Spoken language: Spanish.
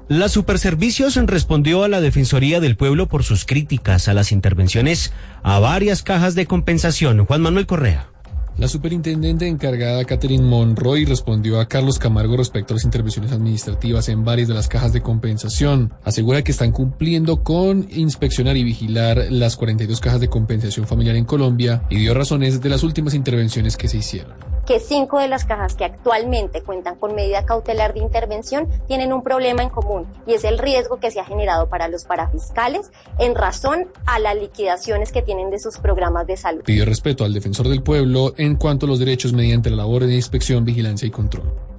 La Superservicios respondió a la Defensoría del Pueblo por sus críticas a las intervenciones a varias cajas de compensación. Juan Manuel Correa. La superintendente encargada, Catherine Monroy, respondió a Carlos Camargo respecto a las intervenciones administrativas en varias de las cajas de compensación. Asegura que están cumpliendo con inspeccionar y vigilar las 42 cajas de compensación familiar en Colombia y dio razones de las últimas intervenciones que se hicieron. Que 5 de las cajas que actualmente cuentan con medida cautelar de intervención tienen un problema en común y es el riesgo que se ha generado para los parafiscales en razón a las liquidaciones que tienen de sus programas de salud. Pidió respeto al defensor del pueblo en cuanto a los derechos mediante la labor de inspección, vigilancia y control.